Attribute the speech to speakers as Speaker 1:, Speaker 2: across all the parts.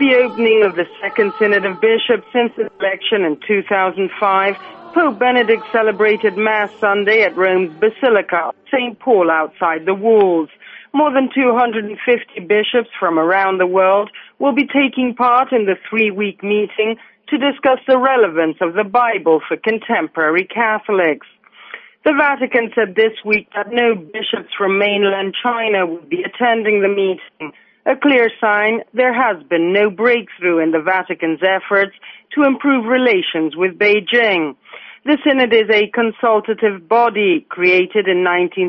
Speaker 1: the opening of the Second Synod of Bishops since his election in 2005, Pope Benedict celebrated Mass Sunday at Rome's Basilica of St. Paul outside the walls. More than 250 bishops from around the world will be taking part in the 3-week meeting to discuss the relevance of the Bible for contemporary Catholics. The Vatican said this week that no bishops from mainland China would be attending the meeting, a clear sign there has been no breakthrough in the Vatican's efforts to improve relations with Beijing. The Synod is a consultative body created in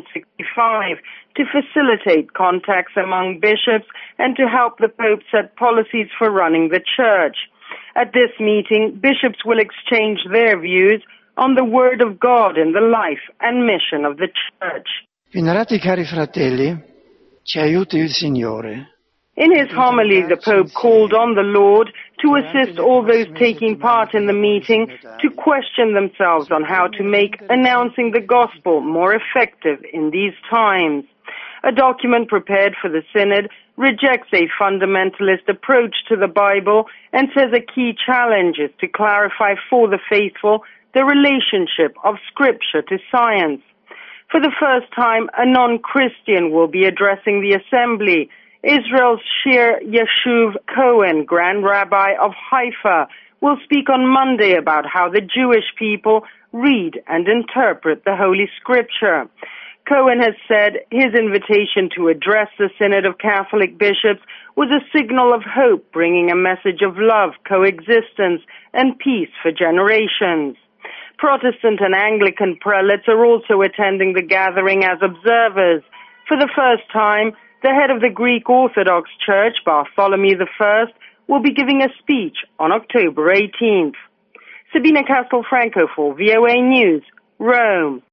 Speaker 1: 1965 to facilitate contacts among bishops and to help the Pope set policies for running the Church. At this meeting, bishops will exchange their views on the Word of God in the life and mission of the Church.
Speaker 2: Venerati cari fratelli, ci aiuti il Signore.
Speaker 1: In his homily, the Pope called on the Lord to assist all those taking part in the meeting to question themselves on how to make announcing the gospel more effective in these times. A document prepared for the Synod rejects a fundamentalist approach to the Bible and says a key challenge is to clarify for the faithful the relationship of Scripture to science. For the first time, a non-Christian will be addressing the Assembly. Israel's Shir Yeshuv Cohen, Grand Rabbi of Haifa, will speak on Monday about how the Jewish people read and interpret the Holy Scripture. Cohen has said his invitation to address the Synod of Catholic bishops was a signal of hope, bringing a message of love, coexistence, and peace for generations. Protestant and Anglican prelates are also attending the gathering as observers. For the first time, the head of the Greek Orthodox Church, Bartholomew I, will be giving a speech on October 18th. Sabina Castelfranco for VOA News, Rome.